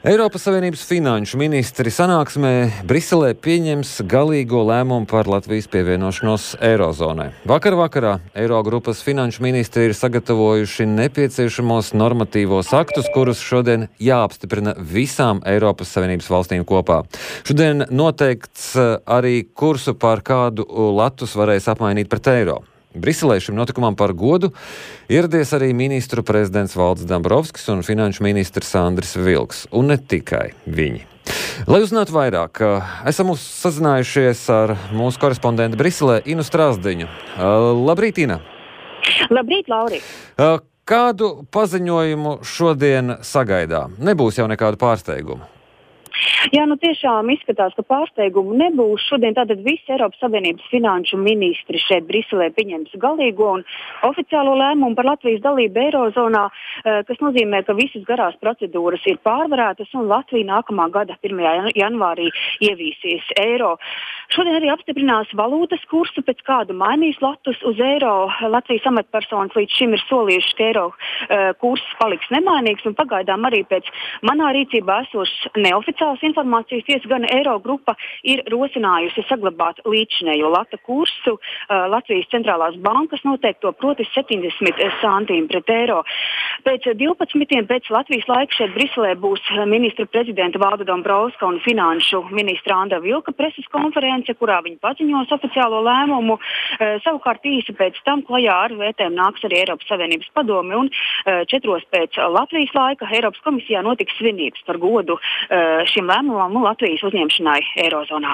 Eiropas Savienības finanšu ministri sanāksmē Briselē pieņems galīgo lēmumu par Latvijas pievienošanos Eirozonai. Vakarā Eirogrupas finanšu ministri ir sagatavojuši nepieciešamos normatīvos aktus, kurus šodien jāapstiprina visām Eiropas Savienības valstīm kopā. Šodien noteikts arī kursu, par kādu latus varēs apmainīt pret eiro. Briselē šim notikumam par godu ieradies arī ministru prezidents Valdis Dombrovskis un finanšu ministrs Andris Vilks, un ne tikai viņi. Lai uzzinātu vairāk, esam sazinājušies ar mūsu korespondentu Briselē, Inu Strasdiņu. Labrīt, Ina! Labrīt, Lauri! Kādu paziņojumu šodien sagaidām? Nebūs jau nekādu pārsteigumu. Jā, tiešām izskatās, ka pārsteigumu nebūs. Šodien tātad visi Eiropas Savienības finanšu ministri šeit Briselē pieņems galīgo un oficiālo lēmumu par Latvijas dalību Eirozonā, kas nozīmē, ka visas garās procedūras ir pārvarētas un Latvija nākamā gada 1. janvārī ievīsies eiro. Šodien arī apstiprinās valūtas kursu, pēc kādu mainīs latus uz eiro. Latvijas amatpersonas līdz šim ir solījuši, ka eiro kurs paliks nemainīgs, un pagaidām arī pēc manā rīcībā esošas neoficiālas informācijas tiesa gan Eirogrupa ir rosinājusi saglabāt līdzinējo lata kursu. Latvijas centrālās bankas noteikto, proti 70 santīmi pret eiro. Pēc 12. pēc Latvijas laika šeit Briselē būs ministra prezidenta Valda Dombrovska un finanšu ministra Andra Vilka preses konference, kurā viņi paziņos oficiālo lēmumu. Savukārt īsi pēc tam klajā ar vērtējumu nāks arī Eiropas Savienības padomi, un 4. pēc Latvijas laika Eiropas komisijā notiks svinības par godu šim lēmumam un Latvijas uzņemšanai Eirozonā.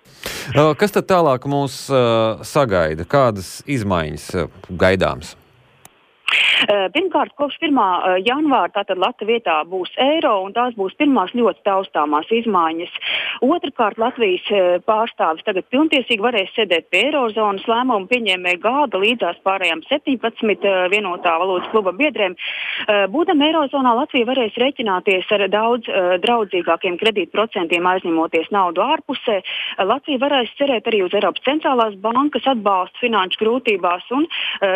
Kas tad tālāk mūs sagaida? Kādas izmaiņas gaidāms? Pirmkārt, kopš 1. janvāra tātad Lata vietā būs eiro, un tās būs pirmās ļoti taustāmās izmaiņas. Otrakārt, Latvijas pārstāvis tagad pilntiesīgi varēs sēdēt pie Eirozonas lēmumu pieņēmēja gāda līdzās pārējām 17 vienotā valūtas kluba biedriem. Būdam Eirozonā, Latvija varēs rēķināties ar daudz draudzīgākiem kredītprocentiem, aizņemoties naudu ārpusē. Latvija varēs cerēt arī uz Eiropas centrālās bankas atbalstu finanšu grūtībās, un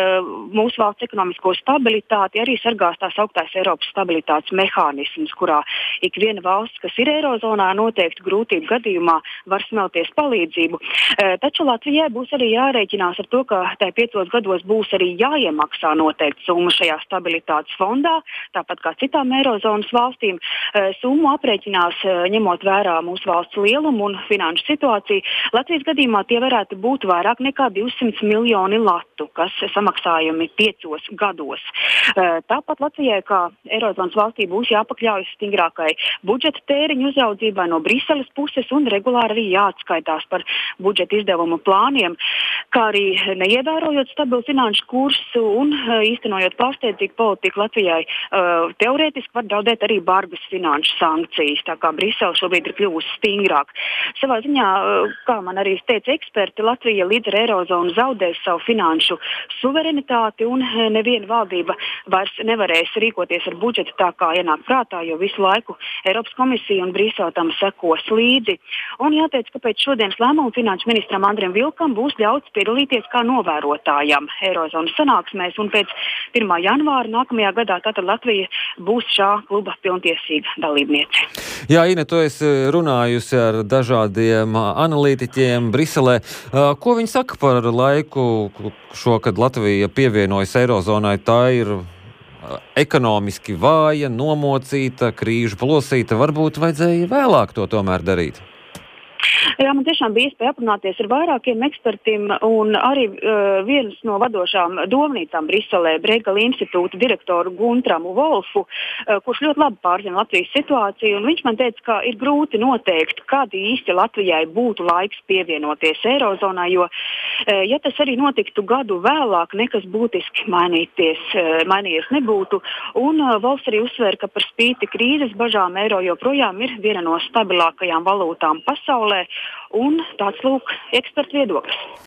mūsu valsts ekonomisko stabilitāti arī sargās tās augtās Eiropas stabilitātes mehānisms, kurā ik viena valsts, kas ir Eirozonā, noteikti grūtību gadījumā var smelties palīdzību. Taču Latvijai būs arī jārēķinās ar to, ka tai 5 gados būs arī jāiemaksā noteikti summa šajā stabilitātes fondā, tāpat kā citām Eirozonas valstīm. Summu aprēķinās ņemot vērā mūsu valsts lielumu un finanšu situāciju. Latvijas gadījumā tie varētu būt vairāk nekā 200 miljoni latu, kas samaksājumi 5 gados. Tāpat Latvijai, kā Eirozonas valstī, būs jāpakļaujas stingrākai budžeta tēriņu uzraudzībai no Briseles puses un regulāri arī jāatskaitās par budžeta izdevumu plāniem, kā arī neievērojot stabilu finanšu kursu un īstenojot pārsteidzīgu politiku Latvijai teorētiski var draudēt arī bargas finanšu sankcijas, tā kā Brisele šobrīd ir kļuvusi stingrāk. Savā ziņā, kā man arī teica eksperti, Latvija līdz ar Eirozonu zaudēs savu finanšu suverenitāti un neviena valdība vairs nevarēs rīkoties ar budžetu tā, kā ienāk prātā, jo visu laiku Eiropas komisija un Brisele tam sekos līdzi. Un jāteic, ka pēc šodienas lēmuma finanšu ministram Andrim Vilkam būs ļauts piedalīties kā novērotājam Eirozonas sanāksmēs, un pēc 1. janvāra nākamajā gadā tātad Latvija būs šā kluba pilntiesīga dalībniece. Jā, Ine, tu esi runājusi ar dažādiem analītiķiem Briselē. Ko viņi saka par laiku šo, kad Latvija pievienojas Eirozonai? Tā ir ekonomiski vāja, nomocīta, krīžu plosīta. Varbūt vajadzēja vēlāk to tomēr darīt? Jā, man tiešām bija iespēja aprunāties ar vairākiem ekspertiem, un arī viens no vadošām domnīcām Briselē, Bregala institūta direktoru Guntramu Wolfu, kurš ļoti labi pārzina Latvijas situāciju, un viņš man teica, ka ir grūti noteikt, kad īsti Latvijai būtu laiks pievienoties Eirozonā, jo, ja tas arī notiktu gadu vēlāk, nekas būtiski mainījies nebūtu, un Wolfs arī uzsver, ka par spīti krīzes bažām eiro joprojām ir viena no stabilākajām valūtām pasaulē, un tāds lūk ekspertu viedoklis.